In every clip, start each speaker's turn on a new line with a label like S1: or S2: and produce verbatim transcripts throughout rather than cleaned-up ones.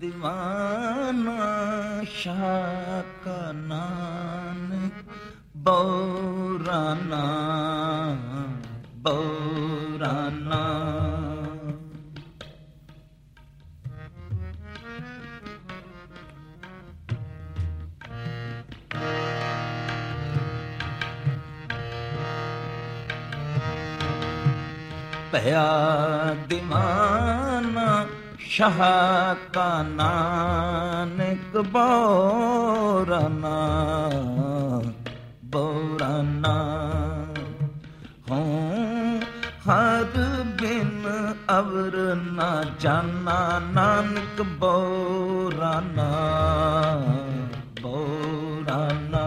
S1: ਦੀਵਾਨਾ ਸ਼ਾਹ ਕਾ ਨਾਨਕ ਬਉਰਾਨਾ ਬਉਰਾਨਾ। ਭਇਆ ਦੀਵਾਨਾ ਸ਼ਾਹ ਕਾ ਨਾਨਕ ਬਉਰਾਨਾ ਬਉਰਾਨਾ। ਹਉ ਹਰ ਬਿਨ ਅਵਰ ਨਾ ਜਾਨਾ ਨਾਨਕ ਬਉਰਾਨਾ ਬਉਰਾਨਾ।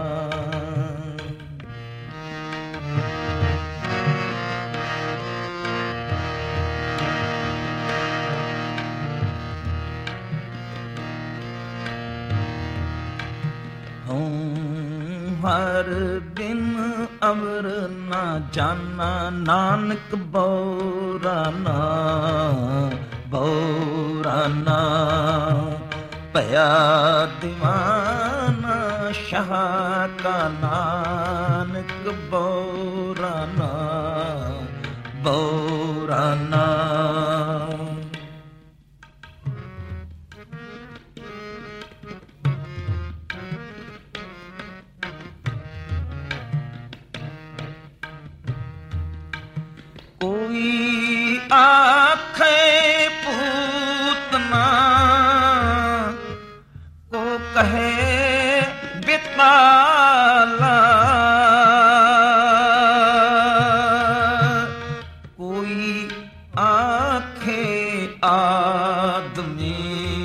S1: ਹਰ ਬਿਨ ਅਵਰ ਨਾ ਜਾਨਾ ਨਾਨਕ ਬਉਰਾਨਾ ਬਉਰਾਨਾ। ਭਇਆ ਦੀਵਾਨਾ ਸ਼ਾਹ ਕਾ ਨਾਨਕ ਬਉਰਾਨਾ ਬਉਰਾਨਾ। ਕੋਈ ਆਖੇ ਪੂਤਨਾ ਕੋ ਕਹੇ ਬਿਤਾਲਾ। ਕੋਈ ਆਖੇ ਆਦਮੀ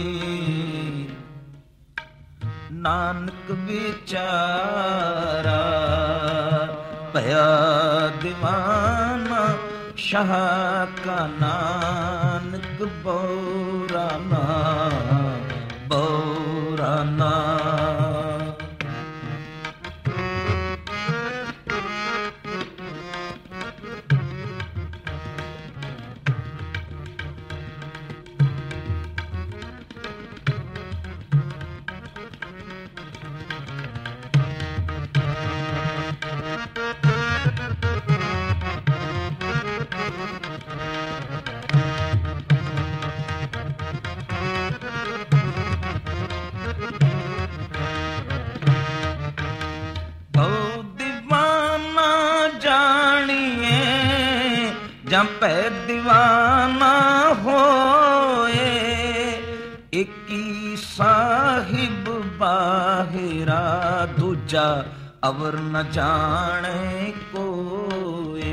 S1: ਨਾਨਕ ਵਿਚਾਰਾ। ਭਇਆ ਦੀਵਾਨਾ ਸ਼ਾਹ ਕਾ ਨਾਨਕ ਬਉਰਾਨਾ ਬਉਰਾਨਾ। ਜਾਂ ਭੈ ਦੀਵਾਨਾ ਹੋਏ ਇਕੀ ਸਾਹਿਬ ਬਾਹਿਰਾ ਦੂਜਾ ਅਵਰ ਨ ਜਾਣੇ ਕੋਏ।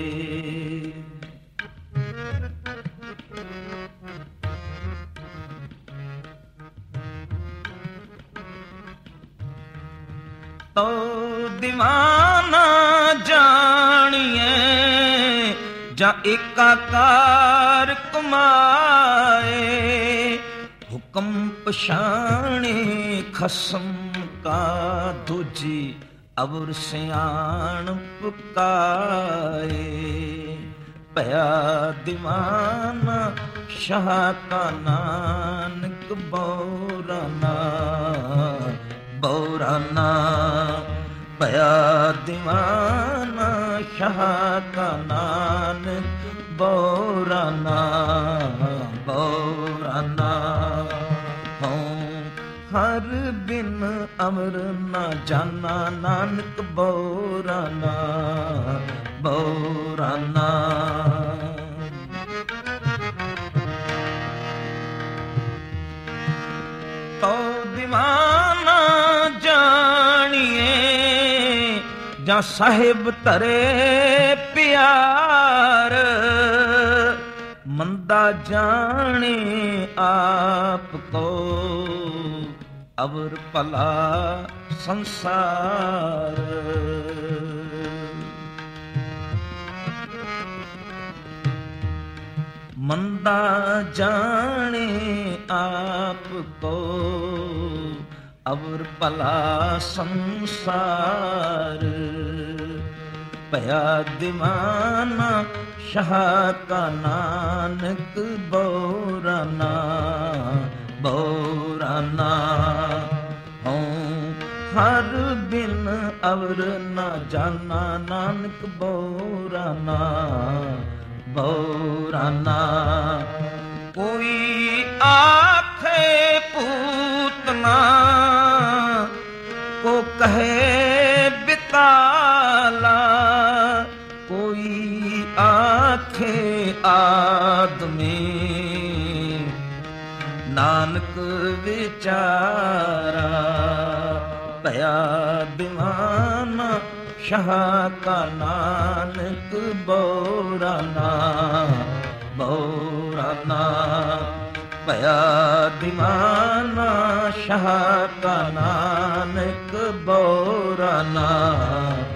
S1: ਤੋ ਦੀਵਾਨਾ ਜਾਣੀਏ ਜਾਂ ਏਕਾਕਾਰ ਕਮਾਏ। ਹੁਕਮ ਪਛਾਣੇ ਖਸਮ ਕਾ ਦੂਜੀ ਅਵਰ ਸਿਆਣ ਪੁਕਾਏ। ਭਇਆ ਦੀਵਾਨਾ ਸ਼ਾਹ ਕਾ ਨਾਨਕ ਬਉਰਾਨਾ ਬਉਰਾਨਾ। ਭਇਆ ਦੀਵਾਨਾ ਸ਼ਾਹ ਕਾ ਨਾਨਕ ਬਉਰਾਨਾ ਬਉਰਾਨਾ। ਹਉ ਹਰ ਬਿਨ ਅਮਰ ਨਾ ਜਾਨਾ ਨਾਨਕ ਬਉਰਾਨਾ ਬਉਰਾਨਾ। ਤੋ ਦੀਵਾਨਾ ਜਾਣੀਏ ਜਾਂ ਸਾਹਿਬ ਧਰੇ ਪਿਆਰ। ਮੰਦਾ ਜਾਣੇ ਆਪ ਕੋ ਅਵਰ ਭਲਾ ਸੰਸਾਰ। ਮੰਦਾ ਜਾਣੇ ਆਪ ਕੋ ਅਵਰ ਭਲਾ ਸੰਸਾਰ। ਭਇਆ ਦੀਵਾਨਾ ਸ਼ਾਹ ਕਾ ਨਾਨਕ ਬਉਰਾਨਾ ਬਉ ਗੁਰ ਨਾ ਜਾਨਾ ਨਾਨਕ ਬੋਰਾਨਾ ਬੋਰਾਨਾ। ਕੋਈ ਆਖੇ ਪੂਤਨਾ ਕੋ ਕਹੇ ਬਿਤਾਲਾ, ਕੋਈ ਆਖੇ ਆਦਮੀ ਨਾਨਕ ਵਿਚਾਰਾ। ਭਇਆ ਦੀਵਾਨਾ ਸ਼ਾਹ ਕਾ ਨਾਨਕ ਬੋਰਾਨਾ ਬੋਰਾਨਾ। ਭਇਆ ਦੀਵਾਨਾ ਸ਼ਾਹ ਕਾ ਨਾਨਕ ਬੋਰਾਨਾ